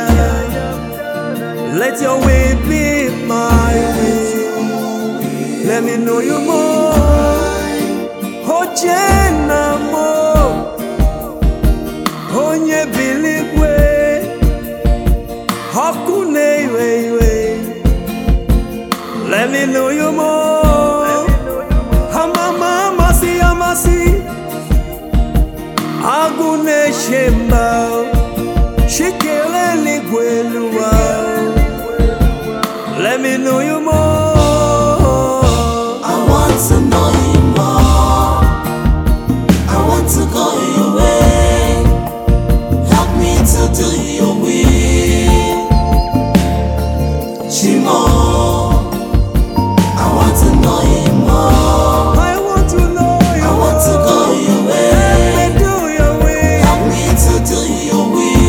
Let your way be my way. Let me know you more. Ojena mo, onye biligwe, hakune we. Let me know you more. Hamama masi amasi, agune shemba, shikele ligwelua. Let me know you more. I want to know you more. I want to go your way. Help me to do your will. Chimo, I want to know you more. I want to know you. I want to go your way. Let me do your will. Help me to do your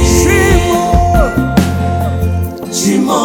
will. Chimo.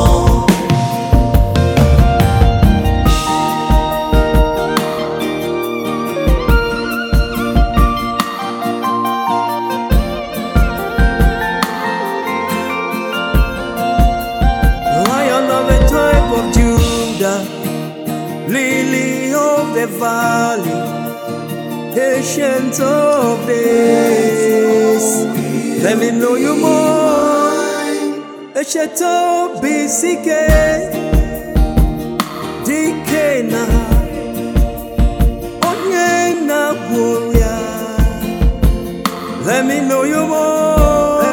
Lily of the valley, Ancient of days. Let me know you more. Ancient of BCK, Dikena, Onyena warrior. Let me know you more.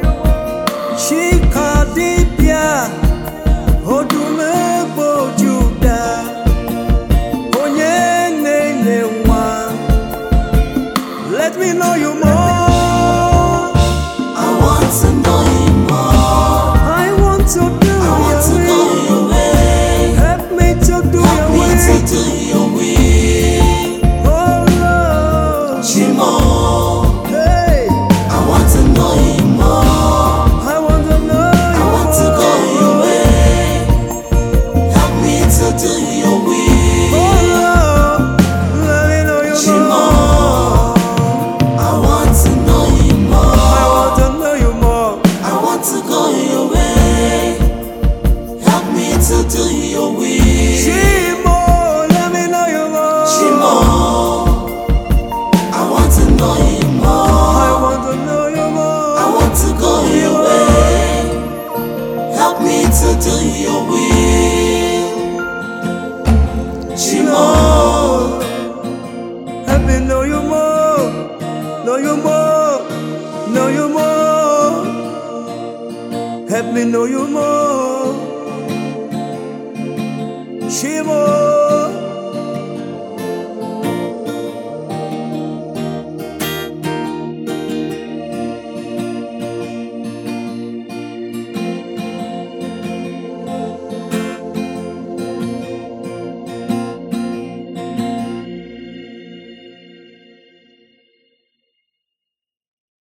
Chikadipia, Odume Bojuda. Let me know you more. I want to know you more. I want to do your way. Help me to do your way. Help me to do your will. Oh Lord, Chimo. hey, I want to know you more. I want to know you. I want to go your way. Help me to do your will. Oh Lord, let me know you Chimo. more. I want to know you more. I want to know you more. I want to go your way. Help me to do your will. Chimo, let me know you more. Chimo. I want to know you more. I want to know you more. I want to go your way. Help me to do your will. Chimo. Help me know you more. Know you more. Know you more. Help me know you more. Shimo.